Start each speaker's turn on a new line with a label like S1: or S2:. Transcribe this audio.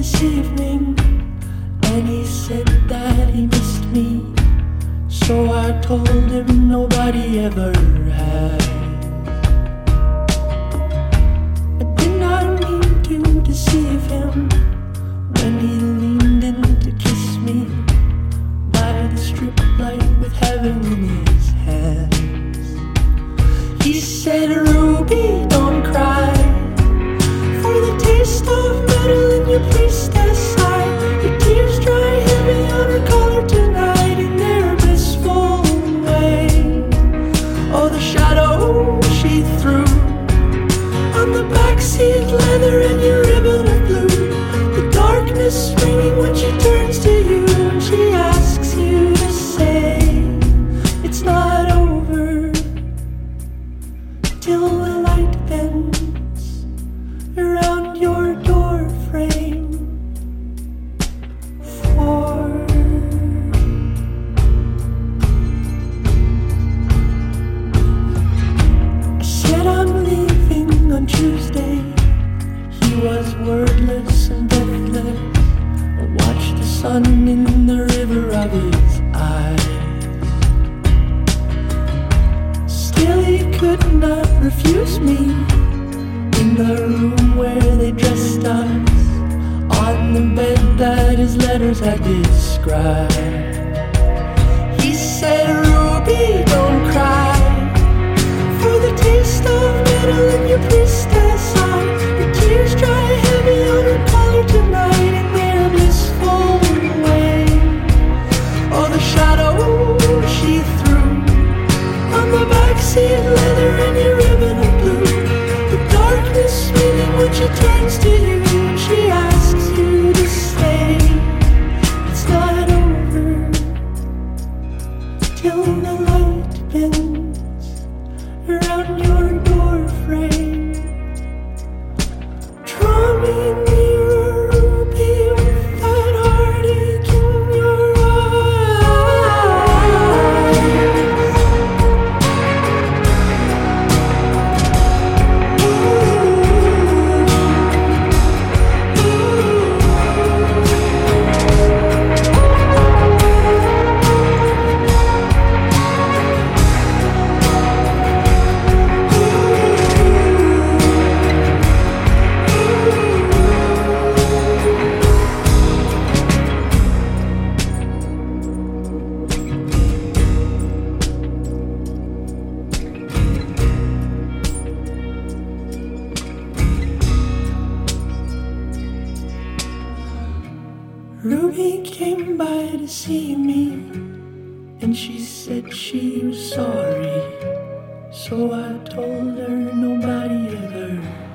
S1: this evening, and he said that he missed me. So I told him nobody ever had. I did not mean to deceive him when he leaned in to kiss me by the strip light with heaven in his hands. He said, "Ruby, don't cry, for the taste of metal in your priestess eye. Your tears dry heavy on her collar tonight in their blissful way. Oh, the shadow she threw on the backseat leather and your ribbon of blue. The darkness ringing when she turns to you and she asks you to say it's not over till the light bends around your door frame. For I said I'm leaving on Tuesday. He was wordless and breathless. I watched the sun in the river of his eyes. Still he could not refuse me in the room where they dressed us, on the bed that his letters had described. He said, "Ruby, don't cry, for the taste of metal in your priestess eye. Your tears dry heavy on her collar tonight in their blissful way. Oh, the shadow she threw on the backseat leather and your ribbon of blue. The darkness meaning when she turns to you and she asks you to stay. It's not over till the light bends around your door frame. Draw me nearer, Ruby, with that heartache in your eyes." Ruby came by to see me, and she said she was sorry. So I told her nobody ever